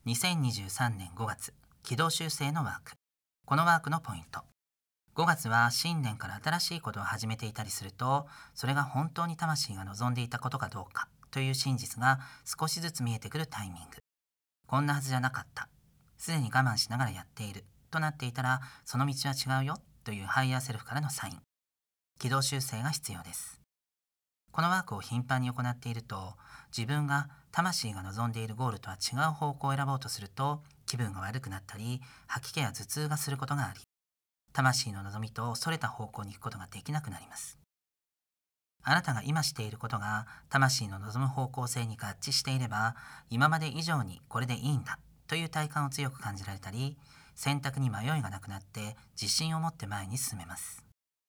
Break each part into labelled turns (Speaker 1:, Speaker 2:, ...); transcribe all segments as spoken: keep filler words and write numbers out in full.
Speaker 1: にせんにじゅうさんねんごがつ、軌道修正のワーク。このワークのポイント。ごがつは新年から新しいことを始めていたりすると、それが本当に魂が望んでいたことかどうかという真実が少しずつ見えてくるタイミング。こんなはずじゃなかった。すでに我慢しながらやっている。となっていたら、その道は違うよというハイヤーセルフからのサイン。軌道修正が必要です。このワークを頻繁に行っていると、自分が魂が望んでいるゴールとは違う方向を選ぼうとすると、気分が悪くなったり、吐き気や頭痛がすることがあり、魂の望みとそれた方向に行くことができなくなります。あなたが今していることが魂の望む方向性に合致していれば、今まで以上にこれでいいんだという体感を強く感じられたり、選択に迷いがなくなって自信を持って前に進めます。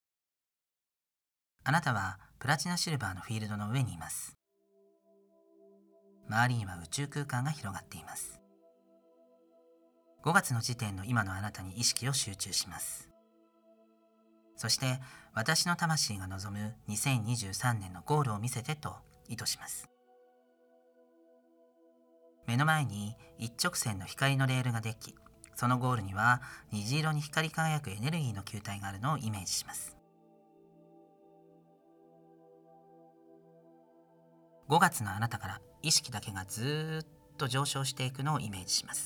Speaker 1: あなたはプラチナシルバーのフィールドの上にいます。周りには宇宙空間が広がっています。ごがつの時点の今のあなたに意識を集中します。そして私の魂が望むにせんにじゅうさんねんのゴールを見せてと意図します。目の前に一直線の光のレールができ、そのゴールには虹色に光り輝くエネルギーの球体があるのをイメージします。ごがつのあなたから意識だけがずーっと上昇していくのをイメージします。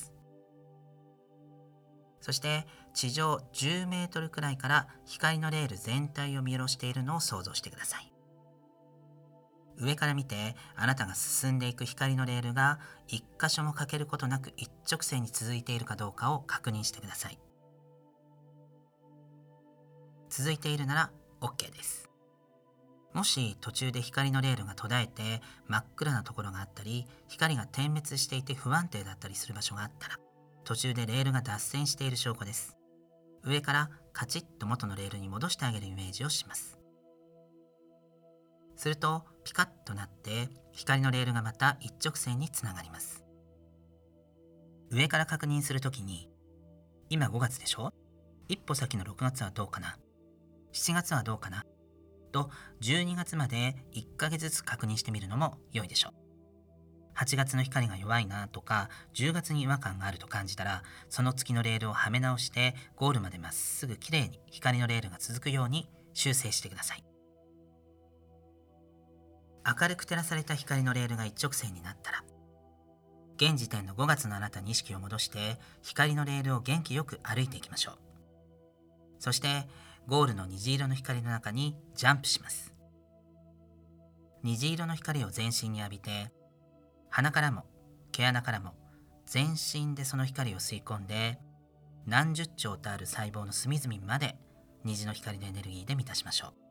Speaker 1: そして地上じゅうメートルくらいから光のレール全体を見下ろしているのを想像してください。上から見てあなたが進んでいく光のレールが一箇所も欠けることなく一直線に続いているかどうかを確認してください。続いているなら OK です。もし途中で光のレールが途絶えて真っ暗なところがあったり、光が点滅していて不安定だったりする場所があったら、途中でレールが脱線している証拠です。上からカチッと元のレールに戻してあげるイメージをします。するとピカッとなって光のレールがまた一直線につながります。上から確認するときに、今ごがつでしょ？一歩先のろくがつはどうかな？しちがつはどうかな？とじゅうにがつまでいっかげつずつ確認してみるのも良いでしょう。はちがつの光が弱いなとかじゅうがつに違和感があると感じたら、その月のレールをはめ直してゴールまでまっすぐきれいに光のレールが続くように修正してください。明るく照らされた光のレールが一直線になったら、現時点のごがつのあなたに意識を戻して光のレールを元気よく歩いていきましょう。そしてゴールの虹色の光の中にジャンプします。虹色の光を全身に浴びて、鼻からも毛穴からも全身でその光を吸い込んで、何十兆とある細胞の隅々まで虹の光のエネルギーで満たしましょう。